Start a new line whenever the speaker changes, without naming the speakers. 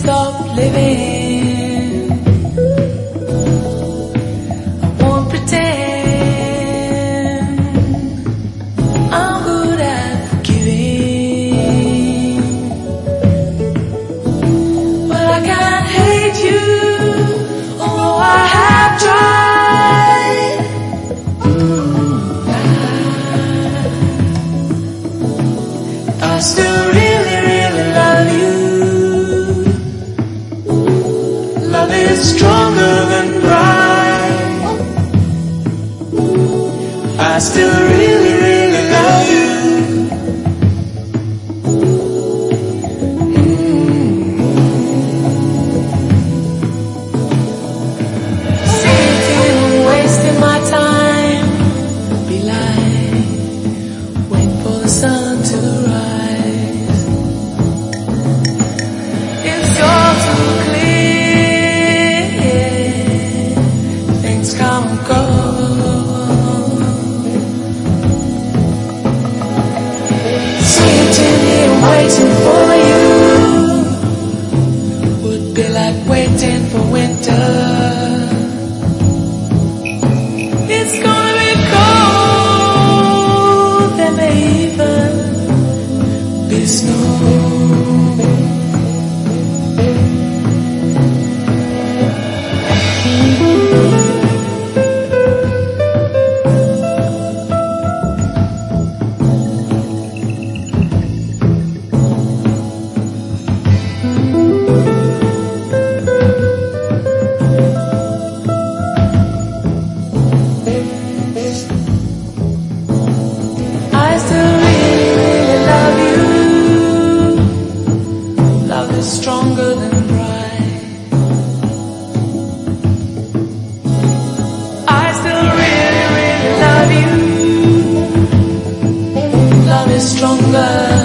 stop living. I won't pretend I'm good at forgiving, but I can't hate you, although I have tried. I still really, really love you. Love is stronger than pride. I still really, really love you. Sitting and wasting my time would be like waiting for the sun to rise. It's all too clear, things come and go. Sitting here waiting for you would be like waiting for winter. It's gonna be cold, there may even be snow. I still really, really love you. Love is stronger than pride. I still really, really love you. Love is stronger.